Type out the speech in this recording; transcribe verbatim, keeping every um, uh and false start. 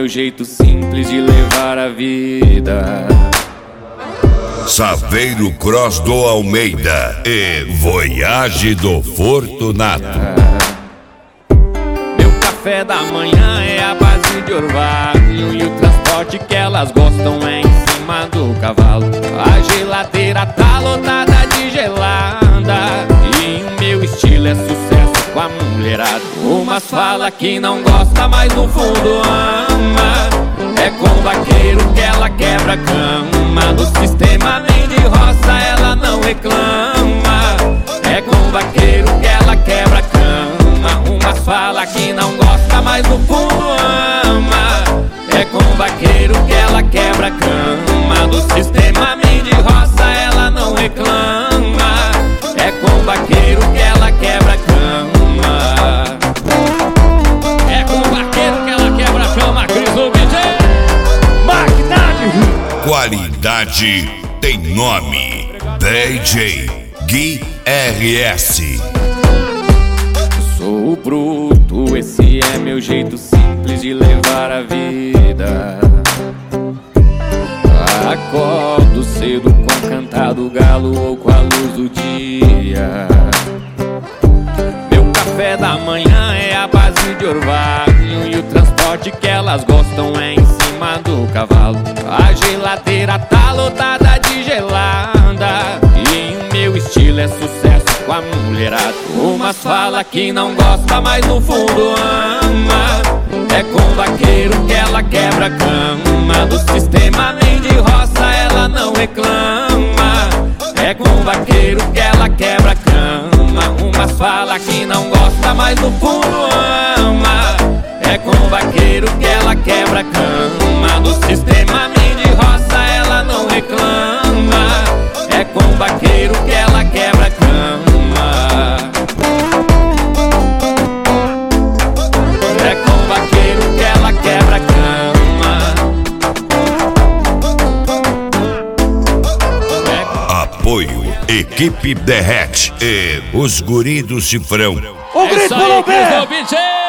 meu jeito simples de levar a vida. Saveiro Cross do Almeida e Voyage do Fortunato. Meu café da manhã é a base de orvalho, e o transporte que elas gostam é em cima do cavalo. A geladeira tá lotada de gelada, e o meu estilo é sucesso com a mulherada. Umas fala que não gosta, mas no fundo ama. É com o vaqueiro que ela quebra a cama, do sistema nem de roça ela não reclama. É com o vaqueiro que ela quebra a cama. Umas fala que não gosta, mas no fundo ama. É com o vaqueiro que ela quebra a cama, do sistema nem de roça ela não reclama. É com o vaqueiro que ela quebra a cama. É com o vaqueiro que ela quebra a cama, Cris do D J Magnade. Qualidade tem nome. D J Gui R S. Sou bruto, esse é meu jeito simples de levar a vida. Acordo cedo com o cantar do galo ou com a luz do dia. Meu café da manhã é a base de orvalho, e o transporte que elas gostam é em cima do cavalo. A geladeira tá lotada de gelada, e o meu estilo é sucesso com a mulherada. Umas fala que não gosta, mas no fundo ama. É com o vaqueiro que ela quebra a cama, do sistema nem de roça ela não reclama. É com o vaqueiro que ela quebra a cama. Umas fala que não gosta, mas no fundo ama. É com o vaqueiro que ela quebra a cama, do sistema nem de roça ela não reclama. É com o vaqueiro que ela quebra a cama. É com o vaqueiro que ela quebra a cama. Apoio Equipe Derrete e os Guri do Cifrão. O grito é do pé!